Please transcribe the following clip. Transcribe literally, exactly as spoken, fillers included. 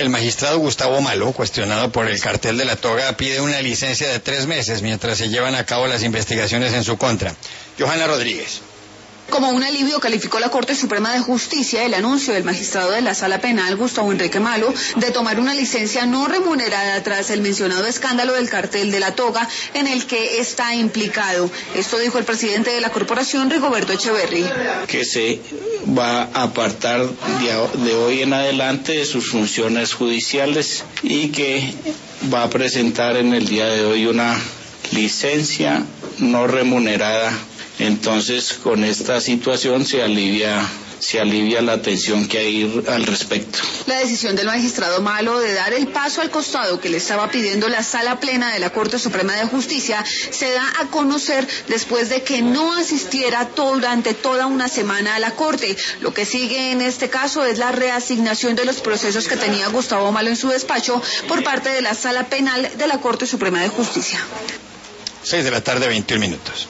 El magistrado Gustavo Malo, cuestionado por el cartel de la toga, pide una licencia de tres meses mientras se llevan a cabo las investigaciones en su contra. Johanna Rodríguez. Como un alivio calificó la Corte Suprema de Justicia el anuncio del magistrado de la Sala Penal, Gustavo Enrique Malo, de tomar una licencia no remunerada tras el mencionado escándalo del cartel de la toga en el que está implicado. Esto dijo el presidente de la corporación, Rigoberto Echeverry. Que se va a apartar de, de hoy en adelante de sus funciones judiciales y que va a presentar en el día de hoy una licencia no remunerada. Entonces, con esta situación se alivia, se alivia la tensión que hay al respecto. La decisión del magistrado Malo de dar el paso al costado que le estaba pidiendo la Sala Plena de la Corte Suprema de Justicia se da a conocer después de que no asistiera todo, durante toda una semana a la Corte. Lo que sigue en este caso es la reasignación de los procesos que tenía Gustavo Malo en su despacho por parte de la Sala Penal de la Corte Suprema de Justicia. Seis de la tarde, veintiún minutos.